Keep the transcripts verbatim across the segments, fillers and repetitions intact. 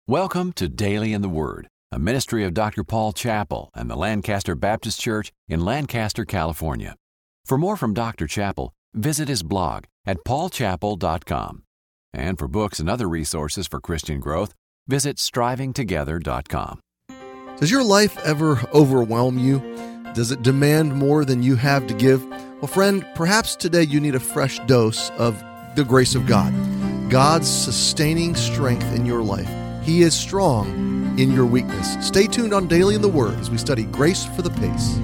Welcome to Daily in the Word, a ministry of Doctor Paul Chappell and the Lancaster Baptist Church in Lancaster, California. For more from Doctor Chappell, visit his blog at paul chappell dot com. And for books and other resources for Christian growth, visit striving together dot com. Does your life ever overwhelm you? Does it demand more than you have to give? Well, friend, perhaps today you need a fresh dose of the grace of God, God's sustaining strength in your life. He is strong in your weakness. Stay tuned on Daily in the Word as we study Grace for the Pace.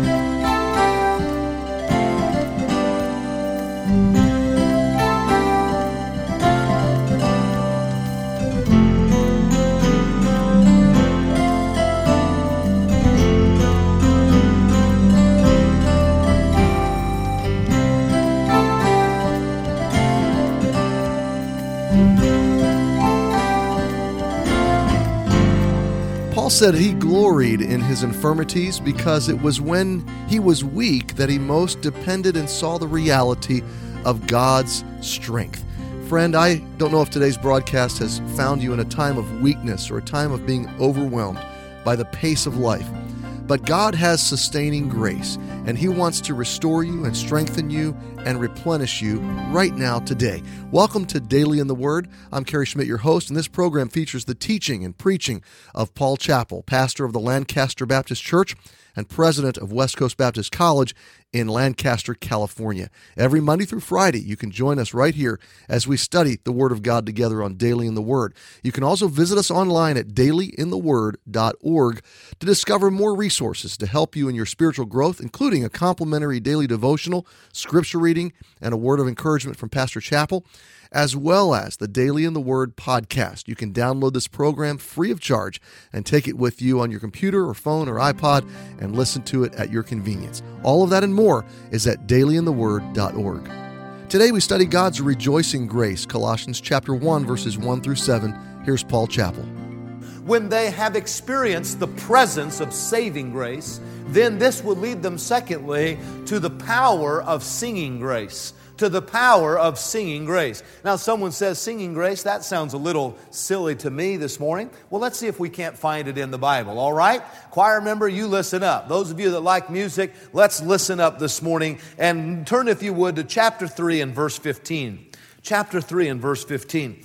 Paul said he gloried in his infirmities because it was when he was weak that he most depended and saw the reality of God's strength. Friend, I don't know if today's broadcast has found you in a time of weakness or a time of being overwhelmed by the pace of life, but God has sustaining grace, and He wants to restore you and strengthen you and replenish you right now today. Welcome to Daily in the Word. I'm Kerry Schmidt, your host, and this program features the teaching and preaching of Paul Chappell, pastor of the Lancaster Baptist Church and president of West Coast Baptist College in Lancaster, California. Every Monday through Friday, you can join us right here as we study the Word of God together on Daily in the Word. You can also visit us online at daily in the word dot org to discover more resources to help you in your spiritual growth, including a complimentary daily devotional, scripture reading, and a word of encouragement from Pastor Chappell, as well as the Daily in the Word podcast. You can download this program free of charge and take it with you on your computer or phone or iPod and listen to it at your convenience. All of that and more is at daily in the word dot org. Today we study God's rejoicing grace, Colossians chapter one, verses one through seven. Here's Paul Chappell. When they have experienced the presence of saving grace, then this will lead them, secondly, to the power of singing grace. To the power of singing grace. Now, someone says singing grace, that sounds a little silly to me this morning. Well, let's see if we can't find it in the Bible, all right? Choir member, you listen up. Those of you that like music, let's listen up this morning and turn, if you would, to chapter three and verse fifteen. Chapter three and verse fifteen.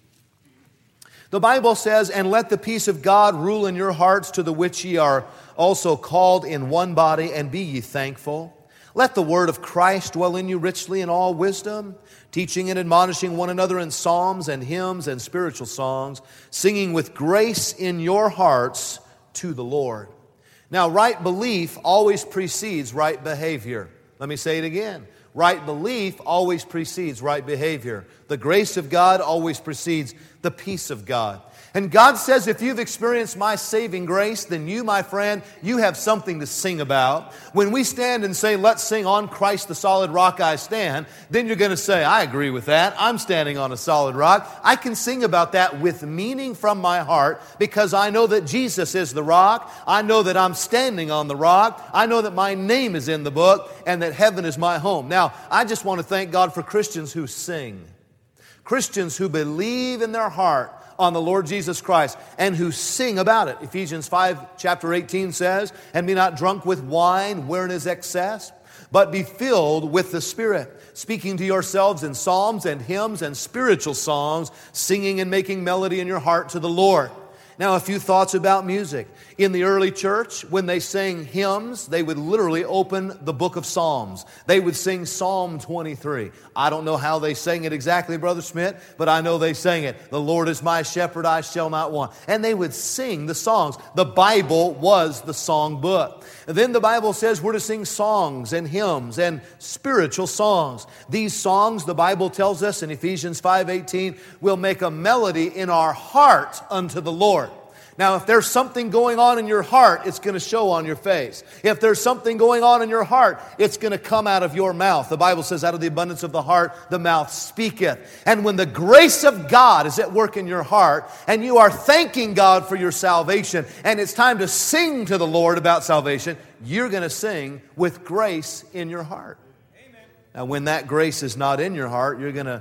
The Bible says, "And let the peace of God rule in your hearts, to the which ye are also called in one body, and be ye thankful. Let the word of Christ dwell in you richly in all wisdom, teaching and admonishing one another in psalms and hymns and spiritual songs, singing with grace in your hearts to the Lord." Now, right belief always precedes right behavior. Let me say it again. Right belief always precedes right behavior. The grace of God always precedes the peace of God. And God says, if you've experienced my saving grace, then you, my friend, you have something to sing about. When we stand and say, let's sing "On Christ the solid rock I stand," then you're going to say, I agree with that. I'm standing on a solid rock. I can sing about that with meaning from my heart because I know that Jesus is the rock. I know that I'm standing on the rock. I know that my name is in the book and that heaven is my home. Now, I just want to thank God for Christians who sing. Christians who believe in their heart on the Lord Jesus Christ and who sing about it. Ephesians five, chapter eighteen says, "And be not drunk with wine, wherein is excess, but be filled with the Spirit, speaking to yourselves in psalms and hymns and spiritual songs, singing and making melody in your heart to the Lord." Now, a few thoughts about music. In the early church, when they sang hymns, they would literally open the book of Psalms. They would sing Psalm twenty-three. I don't know how they sang it exactly, Brother Smith, but I know they sang it. "The Lord is my shepherd, I shall not want." And they would sing the songs. The Bible was the song book. And then the Bible says we're to sing songs and hymns and spiritual songs. These songs, the Bible tells us in Ephesians five eighteen, will make a melody in our heart unto the Lord. Now, if there's something going on in your heart, it's going to show on your face. If there's something going on in your heart, it's going to come out of your mouth. The Bible says, out of the abundance of the heart, the mouth speaketh. And when the grace of God is at work in your heart, and you are thanking God for your salvation, and it's time to sing to the Lord about salvation, you're going to sing with grace in your heart. Amen. Now, when that grace is not in your heart, you're going to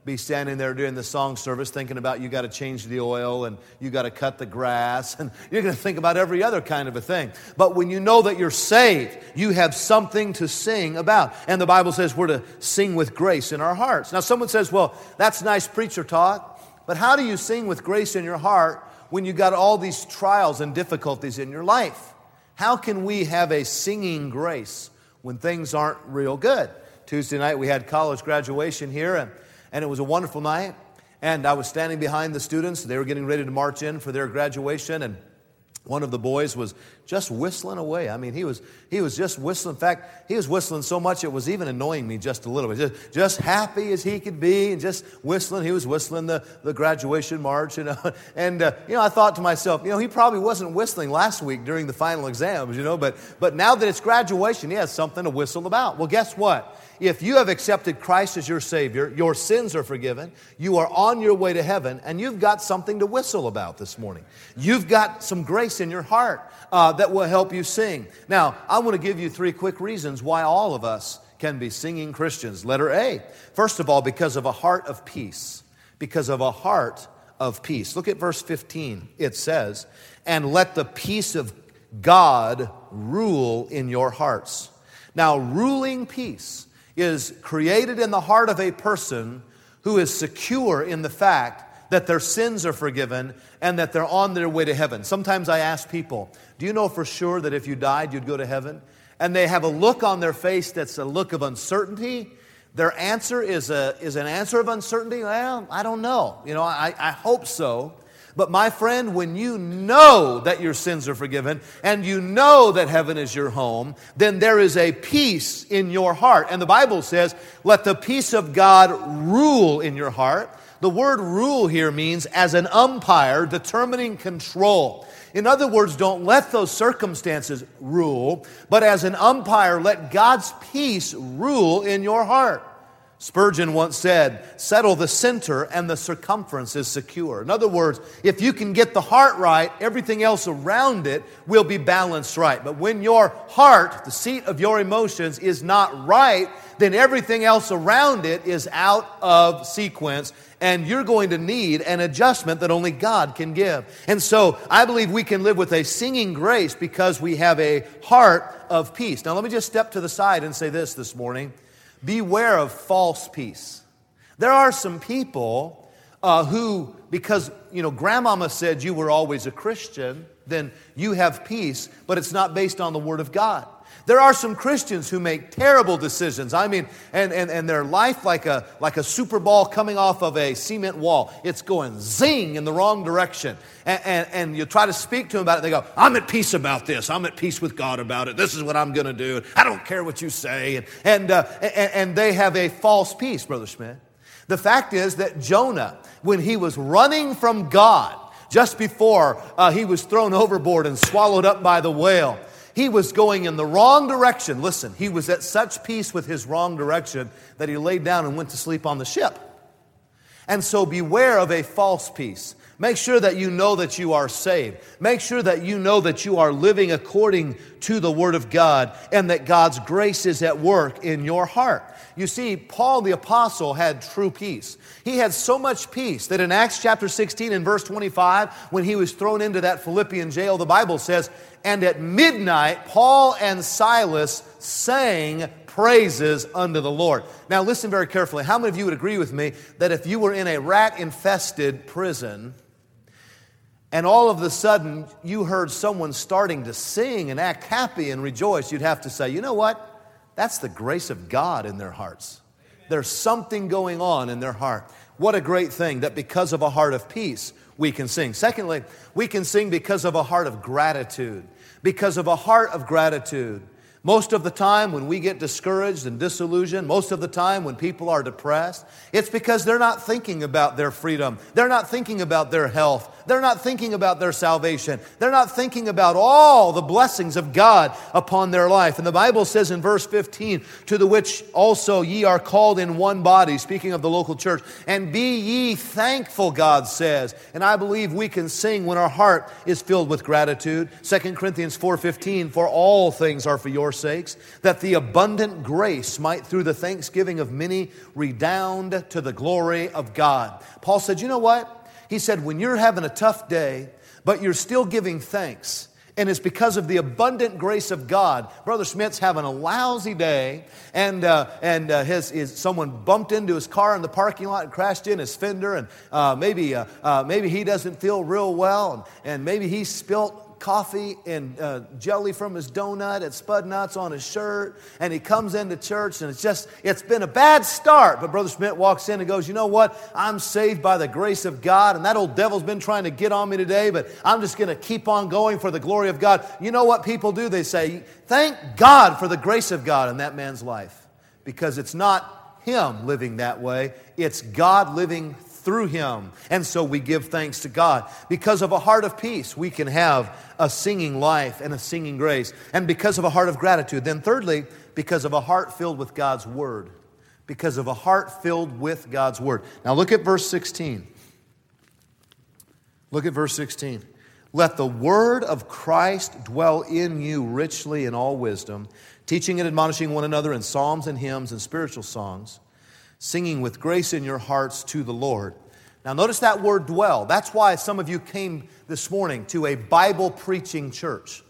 be standing there during the song service thinking about you got to change the oil and you got to cut the grass, and you're going to think about every other kind of a thing. But when you know that you're saved, you have something to sing about. And the Bible says we're to sing with grace in our hearts. Now someone says, well, that's nice preacher talk, but how do you sing with grace in your heart when you got all these trials and difficulties in your life? How can we have a singing grace when things aren't real good? Tuesday night we had college graduation here, and And it was a wonderful night, and I was standing behind the students. They were getting ready to march in for their graduation, and one of the boys was just whistling away. I mean, he was he was just whistling. In fact, he was whistling so much it was even annoying me just a little bit. Just, just happy as he could be, and just whistling. He was whistling the, the graduation march, you know. And, uh, you know, I thought to myself, you know, he probably wasn't whistling last week during the final exams, you know, but, but now that it's graduation, he has something to whistle about. Well, guess what? If you have accepted Christ as your Savior, your sins are forgiven, you are on your way to heaven, and you've got something to whistle about this morning. You've got some grace in your heart uh, that will help you sing. Now, I want to give you three quick reasons why all of us can be singing Christians. Letter A, first of all, because of a heart of peace. Because of a heart of peace. Look at verse fifteen. It says, and let the peace of God rule in your hearts. Now, ruling peace is created in the heart of a person who is secure in the fact that their sins are forgiven and that they're on their way to heaven. Sometimes I ask people, do you know for sure that if you died, you'd go to heaven? And they have a look on their face that's a look of uncertainty. Their answer is a is an answer of uncertainty. Well, I don't know. You know, I, I hope so. But my friend, when you know that your sins are forgiven and you know that heaven is your home, then there is a peace in your heart. And the Bible says, let the peace of God rule in your heart. The word rule here means as an umpire determining control. In other words, don't let those circumstances rule, but as an umpire, let God's peace rule in your heart. Spurgeon once said, settle the center and the circumference is secure. In other words, if you can get the heart right, everything else around it will be balanced right. But when your heart, the seat of your emotions, is not right, then everything else around it is out of sequence, and you're going to need an adjustment that only God can give. And so I believe we can live with a singing grace because we have a heart of peace. Now let me just step to the side and say this this morning. Beware of false peace. There are some people uh, who, because, you know, grandmama said you were always a Christian, then you have peace, but it's not based on the Word of God. There are some Christians who make terrible decisions. I mean, and, and, and their life like a, like a super ball coming off of a cement wall. It's going zing in the wrong direction. And, and, and you try to speak to them about it. They go, I'm at peace about this. I'm at peace with God about it. This is what I'm going to do. I don't care what you say. And, and, uh, and, and they have a false peace, Brother Schmidt. The fact is that Jonah, when he was running from God, just before uh, he was thrown overboard and swallowed up by the whale, he was going in the wrong direction. Listen, he was at such peace with his wrong direction that he laid down and went to sleep on the ship. And so beware of a false peace. Make sure that you know that you are saved. Make sure that you know that you are living according to the Word of God and that God's grace is at work in your heart. You see, Paul the Apostle had true peace. He had so much peace that in Acts chapter sixteen and verse twenty-five, when he was thrown into that Philippian jail, the Bible says, and at midnight, Paul and Silas sang praises unto the Lord. Now listen very carefully. How many of you would agree with me that if you were in a rat-infested prison and all of a sudden you heard someone starting to sing and act happy and rejoice, you'd have to say, you know what? That's the grace of God in their hearts. There's something going on in their heart. What a great thing that because of a heart of peace, we can sing. Secondly, we can sing because of a heart of gratitude. Because of a heart of gratitude. Most of the time when we get discouraged and disillusioned, most of the time when people are depressed, it's because they're not thinking about their freedom. They're not thinking about their health. They're not thinking about their salvation. They're not thinking about all the blessings of God upon their life. And the Bible says in verse fifteen, to the which also ye are called in one body, speaking of the local church, and be ye thankful, God says. And I believe we can sing when our heart is filled with gratitude. Second Corinthians four fifteen, for all things are for your sakes, that the abundant grace might through the thanksgiving of many redound to the glory of God. Paul said, you know what? He said, when you're having a tough day, but you're still giving thanks, and it's because of the abundant grace of God. Brother Smith's having a lousy day, and uh, and uh, his, his someone bumped into his car in the parking lot and crashed in his fender, and uh, maybe uh, uh, maybe he doesn't feel real well, and, and maybe he spilt coffee and uh, jelly from his donut and Spud Nuts on his shirt, and he comes into church, and it's just, it's been a bad start. But Brother Smith walks in and goes, you know what? I'm saved by the grace of God, and that old devil's been trying to get on me today, but I'm just going to keep on going for the glory of God. You know what people do? They say, thank God for the grace of God in that man's life, because it's not him living that way. It's God living through him. And so we give thanks to God. Because of a heart of peace, we can have a singing life and a singing grace. And because of a heart of gratitude. Then thirdly, because of a heart filled with God's Word. Because of a heart filled with God's Word. Now look at verse sixteen. Look at verse sixteen. Let the word of Christ dwell in you richly in all wisdom, teaching and admonishing one another in psalms and hymns and spiritual songs, singing with grace in your hearts to the Lord. Now notice that word dwell. That's why some of you came this morning to a Bible preaching church.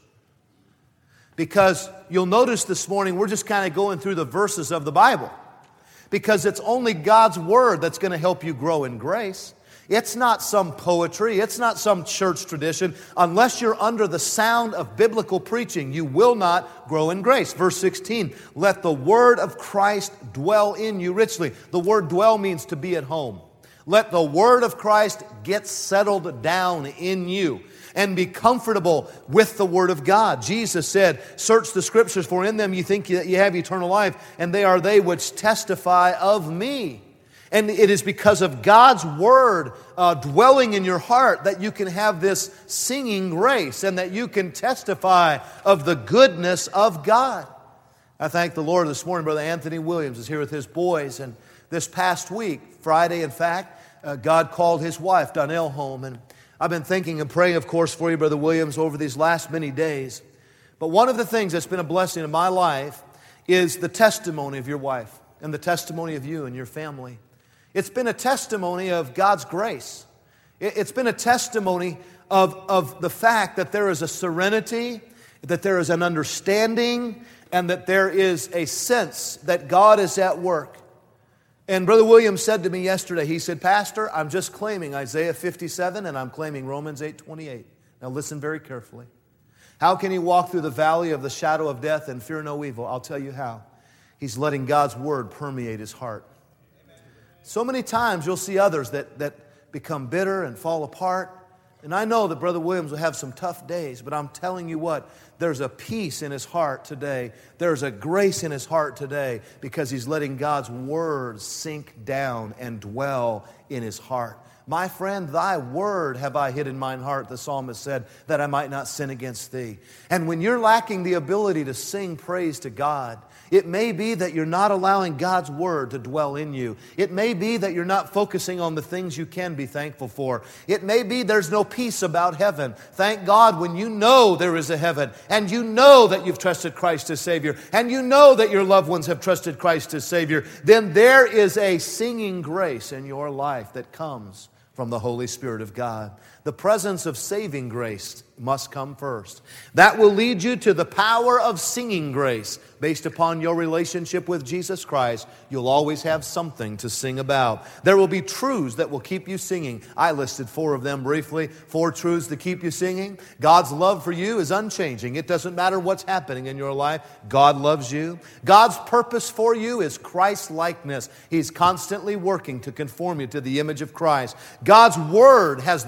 Because you'll notice this morning we're just kind of going through the verses of the Bible. Because it's only God's Word that's going to help you grow in grace. It's not some poetry. It's not some church tradition. Unless you're under the sound of biblical preaching, you will not grow in grace. Verse sixteen, let the word of Christ dwell in you richly. The word dwell means to be at home. Let the word of Christ get settled down in you and be comfortable with the word of God. Jesus said, search the scriptures, for in them you think that you have eternal life, and they are they which testify of me. And it is because of God's Word uh, dwelling in your heart that you can have this singing grace and that you can testify of the goodness of God. I thank the Lord this morning. Brother Anthony Williams is here with his boys. And this past week, Friday in fact, uh, God called his wife, Donnell, home. And I've been thinking and praying, of course, for you, Brother Williams, over these last many days. But one of the things that's been a blessing in my life is the testimony of your wife and the testimony of you and your family. It's been a testimony of God's grace. It's been a testimony of, of the fact that there is a serenity, that there is an understanding, and that there is a sense that God is at work. And Brother Williams said to me yesterday, he said, Pastor, I'm just claiming Isaiah fifty-seven and I'm claiming Romans eight twenty-eight. Now listen very carefully. How can he walk through the valley of the shadow of death and fear no evil? I'll tell you how. He's letting God's Word permeate his heart. So many times you'll see others that, that become bitter and fall apart. And I know that Brother Williams will have some tough days, but I'm telling you what, there's a peace in his heart today. There's a grace in his heart today because he's letting God's Word sink down and dwell in his heart. My friend, thy word have I hid in mine heart, the psalmist said, that I might not sin against thee. And when you're lacking the ability to sing praise to God, it may be that you're not allowing God's Word to dwell in you. It may be that you're not focusing on the things you can be thankful for. It may be there's no peace about heaven. Thank God when you know there is a heaven, and you know that you've trusted Christ as Savior, and you know that your loved ones have trusted Christ as Savior, then there is a singing grace in your life that comes from the Holy Spirit of God. The presence of saving grace must come first. That will lead you to the power of singing grace. Based upon your relationship with Jesus Christ, you'll always have something to sing about. There will be truths that will keep you singing. I listed four of them briefly. Four truths to keep you singing. God's love for you is unchanging. It doesn't matter what's happening in your life. God loves you. God's purpose for you is Christ-likeness. He's constantly working to conform you to the image of Christ. God's Word has the right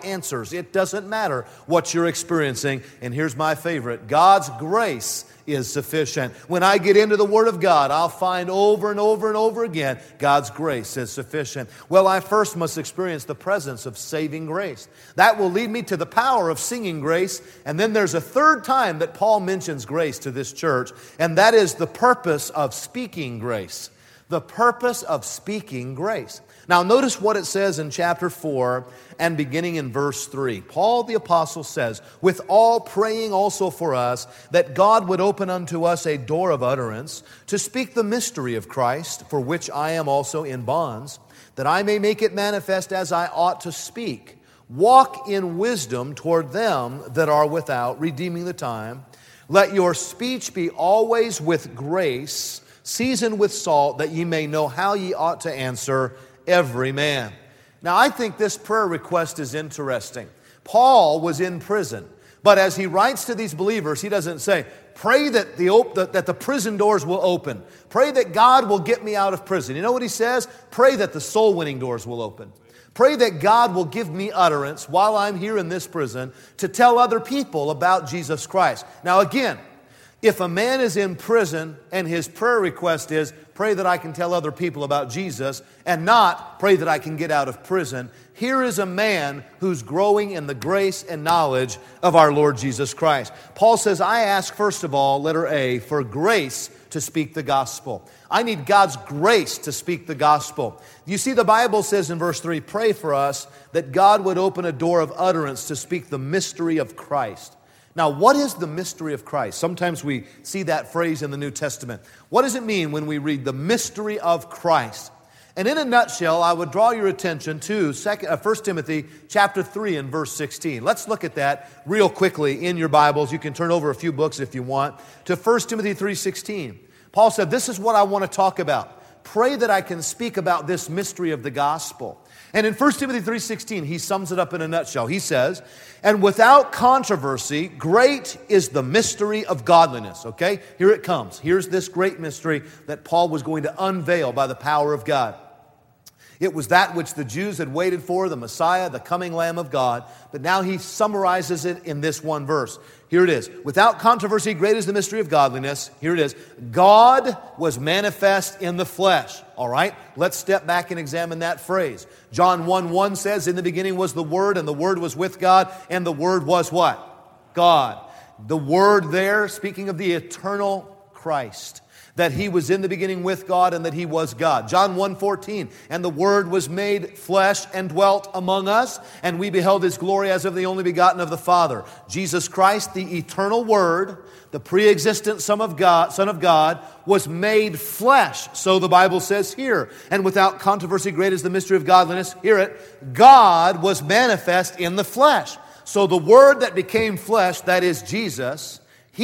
answers. It doesn't matter what you're experiencing. And here's my favorite. God's grace is sufficient. When I get into the Word of God, I'll find over and over and over again, God's grace is sufficient. Well, I first must experience the presence of saving grace. That will lead me to the power of singing grace. And then there's a third time that Paul mentions grace to this church, and that is the purpose of speaking grace. The purpose of speaking grace. Now notice what it says in chapter four and beginning in verse three. Paul the apostle says, with all praying also for us, that God would open unto us a door of utterance, to speak the mystery of Christ, for which I am also in bonds, that I may make it manifest as I ought to speak. Walk in wisdom toward them that are without, redeeming the time. Let your speech be always with grace, seasoned with salt, that ye may know how ye ought to answer every man. Now, I think this prayer request is interesting. Paul was in prison, but as he writes to these believers, he doesn't say, pray that the, op- that the prison doors will open. Pray that God will get me out of prison. You know what he says? Pray that the soul-winning doors will open. Pray that God will give me utterance while I'm here in this prison to tell other people about Jesus Christ. Now, again, if a man is in prison and his prayer request is, pray that I can tell other people about Jesus, and not pray that I can get out of prison, here is a man who's growing in the grace and knowledge of our Lord Jesus Christ. Paul says, I ask first of all, letter A, for grace to speak the gospel. I need God's grace to speak the gospel. You see, the Bible says in verse three, pray for us that God would open a door of utterance to speak the mystery of Christ. Now, what is the mystery of Christ? Sometimes we see that phrase in the New Testament. What does it mean when we read the mystery of Christ? And in a nutshell, I would draw your attention to First Timothy chapter three and verse sixteen. Let's look at that real quickly in your Bibles. You can turn over a few books if you want to First Timothy three sixteen. Paul said, this is what I want to talk about. Pray that I can speak about this mystery of the gospel. And in First Timothy three sixteen, he sums it up in a nutshell. He says, and without controversy, great is the mystery of godliness. Okay, here it comes. Here's this great mystery that Paul was going to unveil by the power of God. It was that which the Jews had waited for, the Messiah, the coming Lamb of God. But now he summarizes it in this one verse. Here it is. Without controversy, great is the mystery of godliness. Here it is. God was manifest in the flesh. All right, let's step back and examine that phrase. John one one says, in the beginning was the Word, and the Word was with God, and the Word was what? God. The Word there, speaking of the eternal Christ, that He was in the beginning with God and that He was God. John one fourteen, and the Word was made flesh and dwelt among us, and we beheld His glory as of the only begotten of the Father. Jesus Christ, the eternal Word, the pre-existent Son of God, Son of God, was made flesh, so the Bible says here. And without controversy, great is the mystery of godliness. Hear it. God was manifest in the flesh. So the Word that became flesh, that is Jesus,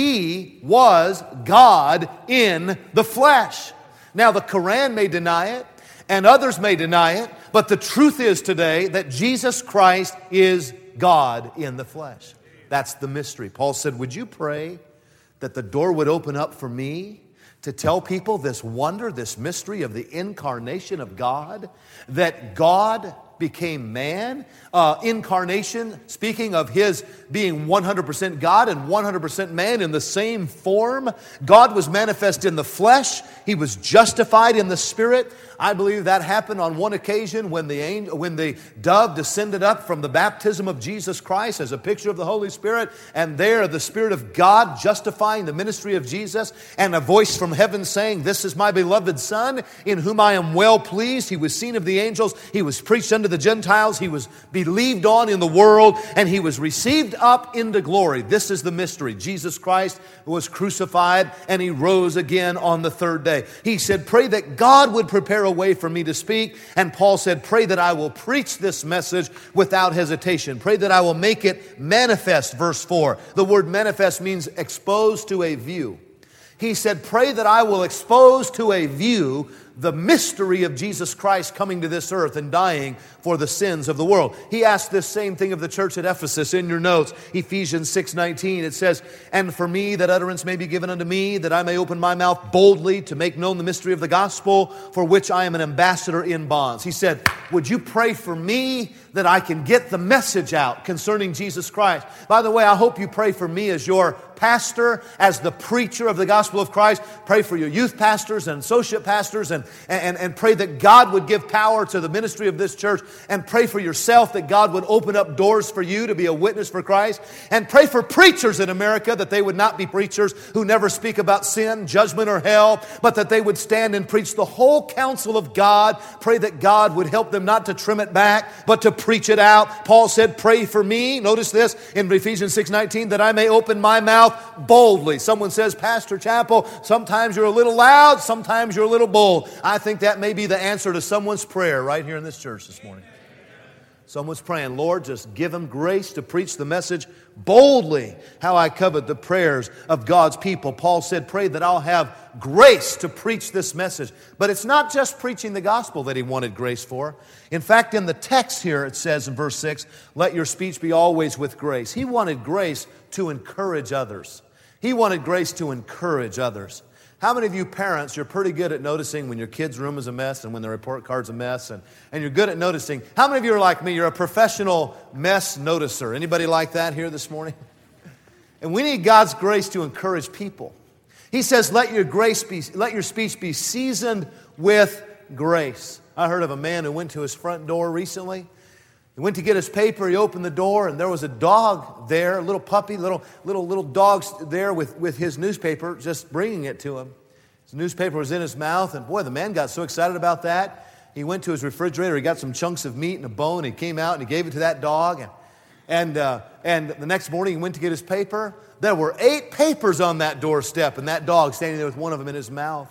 He was God in the flesh. Now, the Quran may deny it, and others may deny it, but the truth is today that Jesus Christ is God in the flesh. That's the mystery. Paul said, would you pray that the door would open up for me to tell people this wonder, this mystery of the incarnation of God, that God became man. Uh, incarnation, speaking of His being one hundred percent God and one hundred percent man in the same form. God was manifest in the flesh. He was justified in the Spirit. I believe that happened on one occasion when the angel, when the dove descended up from the baptism of Jesus Christ as a picture of the Holy Spirit. And there the Spirit of God justifying the ministry of Jesus, and a voice from heaven saying, this is my beloved Son in whom I am well pleased. He was seen of the angels. He was preached unto the Gentiles. He was believed on in the world, and He was received up into glory. This is the mystery. Jesus Christ was crucified and He rose again on the third day. He said, pray that God would prepare a way for me to speak. And Paul said, pray that I will preach this message without hesitation. Pray that I will make it manifest, verse four. The word manifest means exposed to a view. He said, pray that I will expose to a view the mystery of Jesus Christ coming to this earth and dying for the sins of the world. He asked this same thing of the church at Ephesus. In your notes, Ephesians six nineteen, it says, "And for me that utterance may be given unto me, that I may open my mouth boldly to make known the mystery of the gospel, for which I am an ambassador in bonds." He said, would you pray for me that I can get the message out concerning Jesus Christ? By the way, I hope you pray for me as your pastor, as the preacher of the gospel of Christ. Pray for your youth pastors and associate pastors, and, and, and pray that God would give power to the ministry of this church, and pray for yourself that God would open up doors for you to be a witness for Christ, and pray for preachers in America that they would not be preachers who never speak about sin, judgment, or hell, but that they would stand and preach the whole counsel of God. Pray that God would help them not to trim it back, but to preach it out. Paul said, pray for me, notice this, in Ephesians six nineteen, that I may open my mouth boldly. Someone says, Pastor Chappell, sometimes you're a little loud, sometimes you're a little bold. I think that may be the answer to someone's prayer right here in this church this morning. Someone's praying, Lord, just give them grace to preach the message boldly. How I covet the prayers of God's people. Paul said, pray that I'll have grace to preach this message. But it's not just preaching the gospel that he wanted grace for. In fact, in the text here, it says in verse six, let your speech be always with grace. He wanted grace to encourage others. He wanted grace to encourage others. How many of you parents, you're pretty good at noticing when your kid's room is a mess and when their report card's a mess, and, and you're good at noticing. How many of you are like me? You're a professional mess noticer. Anybody like that here this morning? And we need God's grace to encourage people. He says, let your grace be, let your speech be seasoned with grace. I heard of a man who went to his front door recently. He went to get his paper, he opened the door, and there was a dog there, a little puppy, little little little dog there with, with his newspaper, just bringing it to him. His newspaper was in his mouth, and boy, the man got so excited about that. He went to his refrigerator, he got some chunks of meat and a bone, he came out and he gave it to that dog. And and, uh, and the next morning he went to get his paper. There were eight papers on that doorstep, and that dog standing there with one of them in his mouth.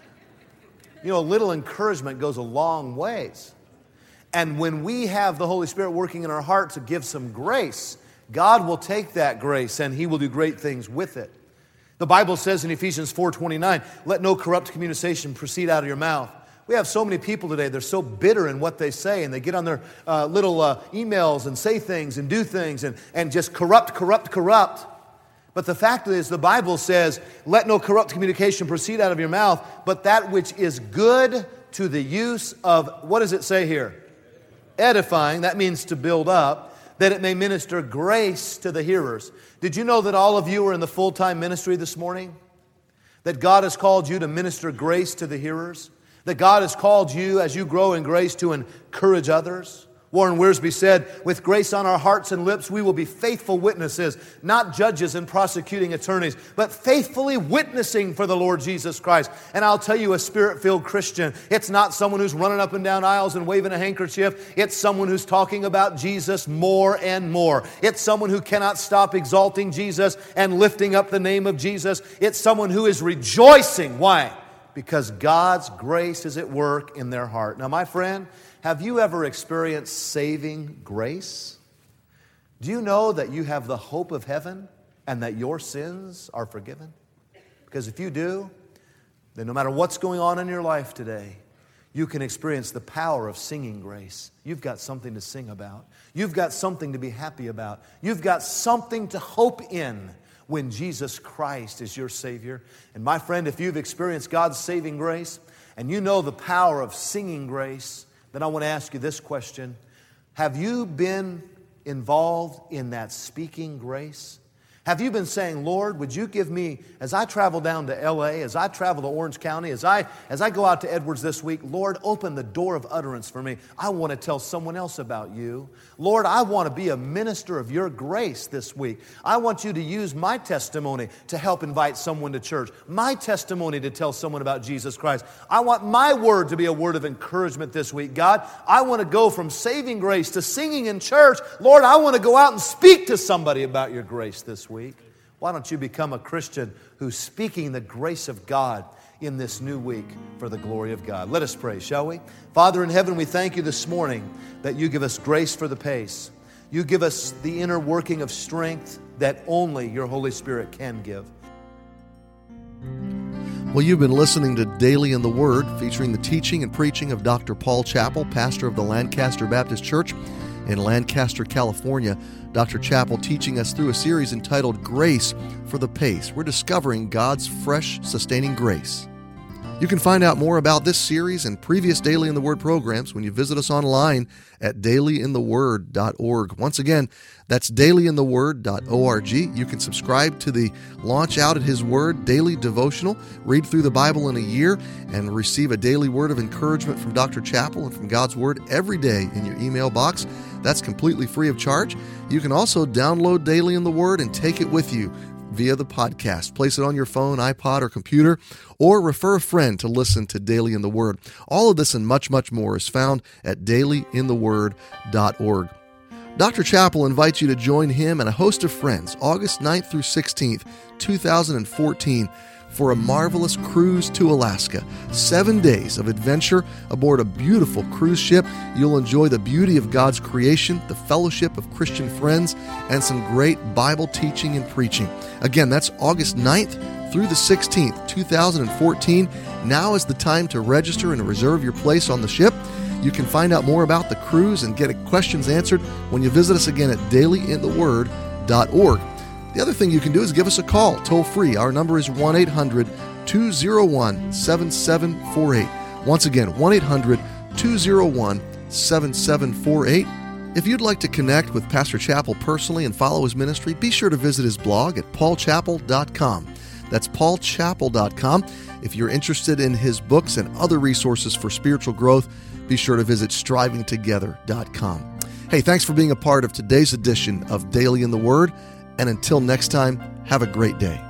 You know, a little encouragement goes a long ways. And when we have the Holy Spirit working in our heart to give some grace, God will take that grace and He will do great things with it. The Bible says in Ephesians four twenty-nine, let no corrupt communication proceed out of your mouth. We have so many people today, they're so bitter in what they say, and they get on their uh, little uh, emails and say things and do things and, and just corrupt, corrupt, corrupt. But the fact is, the Bible says, let no corrupt communication proceed out of your mouth, but that which is good to the use of, what does it say here? Edifying, that means to build up, that it may minister grace to the hearers. Did you know that all of you are in the full-time ministry this morning? That God has called you to minister grace to the hearers? That God has called you, as you grow in grace, to encourage others? Warren Wiersbe said, with grace on our hearts and lips, we will be faithful witnesses, not judges and prosecuting attorneys, but faithfully witnessing for the Lord Jesus Christ. And I'll tell you, a Spirit-filled Christian, it's not someone who's running up and down aisles and waving a handkerchief. It's someone who's talking about Jesus more and more. It's someone who cannot stop exalting Jesus and lifting up the name of Jesus. It's someone who is rejoicing. Why? Because God's grace is at work in their heart. Now, my friend, have you ever experienced saving grace? Do you know that you have the hope of heaven and that your sins are forgiven? Because if you do, then no matter what's going on in your life today, you can experience the power of singing grace. You've got something to sing about. You've got something to be happy about. You've got something to hope in when Jesus Christ is your Savior. And my friend, if you've experienced God's saving grace and you know the power of singing grace, then I want to ask you this question. Have you been involved in that speaking grace? Have you been saying, Lord, would you give me, as I travel down to L A, as I travel to Orange County, as I as I go out to Edwards this week, Lord, open the door of utterance for me. I want to tell someone else about you. Lord, I want to be a minister of your grace this week. I want you to use my testimony to help invite someone to church, my testimony to tell someone about Jesus Christ. I want my word to be a word of encouragement this week. God, I want to go from saving grace to singing in church. Lord, I want to go out and speak to somebody about your grace this week. Why don't you become a Christian who's speaking the grace of God in this new week for the glory of God? Let us pray, shall we? Father in heaven, we thank you this morning that you give us grace for the pace. You give us the inner working of strength that only your Holy Spirit can give. Well, you've been listening to Daily in the Word, featuring the teaching and preaching of Doctor Paul Chappell, pastor of the Lancaster Baptist Church in Lancaster, California. Doctor Chappell teaching us through a series entitled Grace for the Pace. We're discovering God's fresh, sustaining grace. You can find out more about this series and previous Daily in the Word programs when you visit us online at daily in the word dot org. Once again, that's daily in the word dot org. You can subscribe to the Launch Out at His Word daily devotional, read through the Bible in a year, and receive a daily word of encouragement from Doctor Chappell and from God's Word every day in your email box. That's completely free of charge. You can also download Daily in the Word and take it with you via the podcast. Place it on your phone, iPod, or computer, or refer a friend to listen to Daily in the Word. All of this and much, much more is found at daily in the word dot org. Doctor Chappell invites you to join him and a host of friends August ninth through sixteenth, two thousand fourteen, for a marvelous cruise to Alaska. Seven days of adventure aboard a beautiful cruise ship. You'll enjoy the beauty of God's creation, the fellowship of Christian friends, and some great Bible teaching and preaching. Again, that's August ninth through the sixteenth, two thousand fourteen. Now is the time to register and reserve your place on the ship. You can find out more about the cruise and get questions answered when you visit us again at daily in the word dot org. The other thing you can do is give us a call, toll free. Our number is one eight hundred two oh one seven seven four eight. Once again, one eight hundred two oh one seven seven four eight. If you'd like to connect with Pastor Chappell personally and follow his ministry, be sure to visit his blog at paul chappell dot com. That's paul chappell dot com. If you're interested in his books and other resources for spiritual growth, be sure to visit striving together dot com. Hey, thanks for being a part of today's edition of Daily in the Word. And until next time, have a great day.